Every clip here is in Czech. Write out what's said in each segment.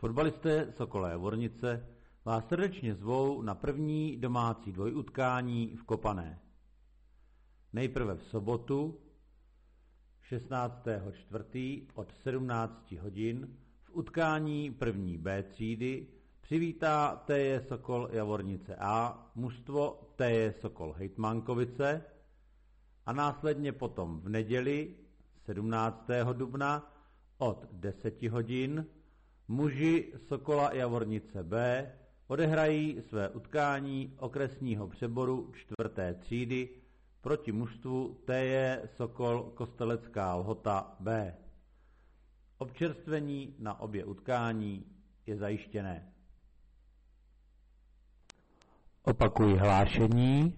Fotbalisté Sokola Javornice vás srdečně zvou na první domácí dvojutkání v Kopané. Nejprve v sobotu 16.4. od 17 hodin v utkání první B třídy přivítá TJ Sokol Javornice A mužstvo TJ Sokol Hejtmankovice a následně potom v neděli 17. dubna od 10 hodin muži Sokola Javornice B odehrají své utkání okresního přeboru 4. třídy proti mužstvu TJ Sokol Kostelecká Lhota B. Občerstvení na obě utkání je zajištěné. Opakuji hlášení.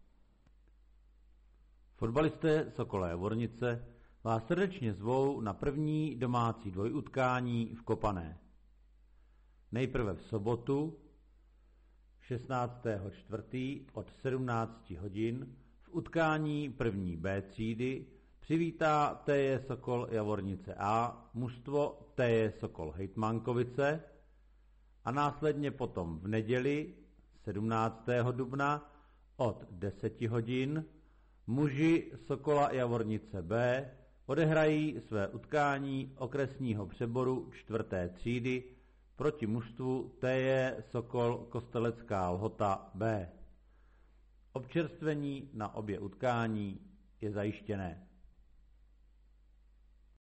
Fotbalisté Sokola Javornice vás srdečně zvou na první domácí dvojutkání v Kopané. Nejprve v sobotu 16.4. od 17 hodin v utkání první B třídy přivítá TJ Sokol Javornice A mužstvo TJ Sokol Hejtmankovice a následně potom v neděli 17. dubna od 10 hodin muži Sokola Javornice B odehrají své utkání okresního přeboru 4. třídy proti mužstvu TJ Sokol Kostelecká Lhota B. Občerstvení na obě utkání je zajištěné.